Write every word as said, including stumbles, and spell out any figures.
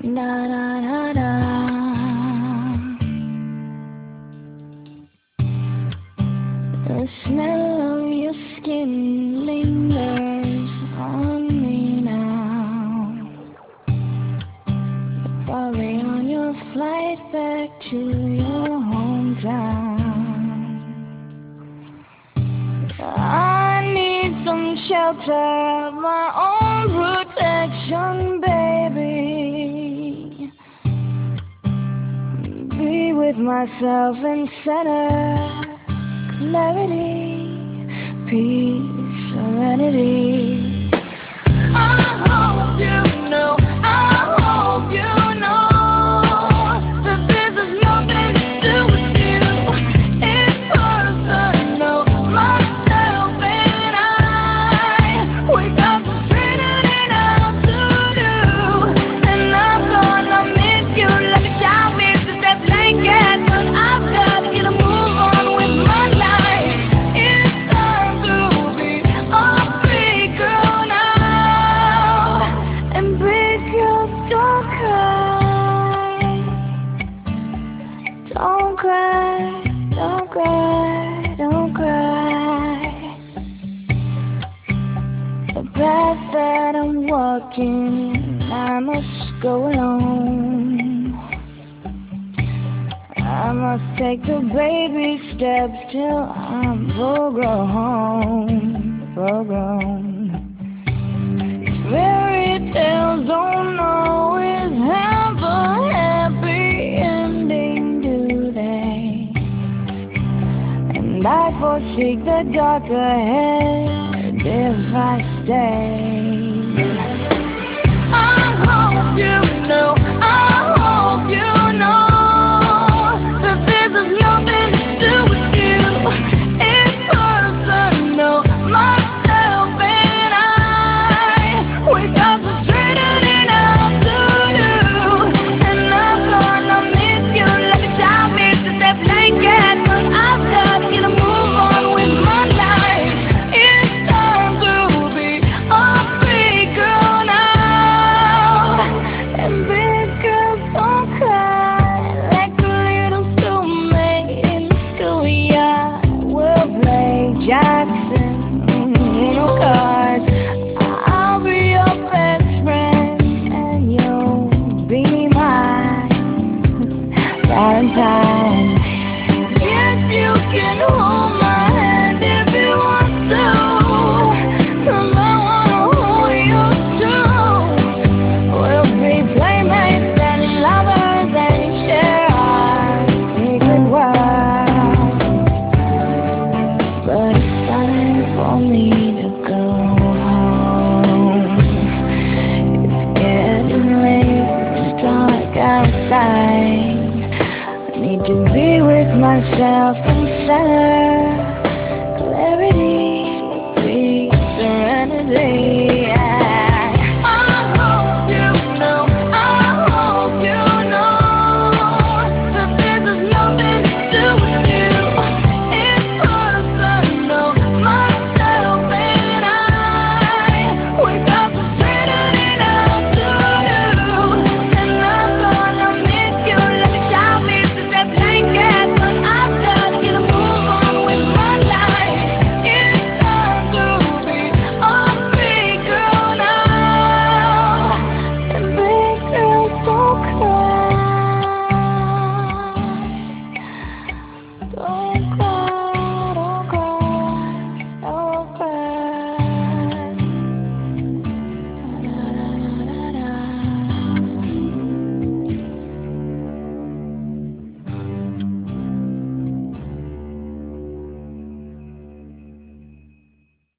Da da da da. The smell of your skin lingers on me now. You're probably on your flight back to your hometown. I need some shelter of my own protection, baby. Be with myself and center clarity, peace, serenity. I hope you know, I hope you know that this is nothing to do with you. It's personal, myself and I. We got some figuring out to do, and I'm gonna miss you like a child misses that blanket. But I've got to get a move on with my life. It's time to be a free girl now. And big girls don't cry, don't cry, don't cry, don't cry. The path that I'm walking, I must go alone. I must take the baby steps till I'm full grown, full grown. Fairy tales don't always have a happy ending, do they? And I foresee the dark ahead if I stay.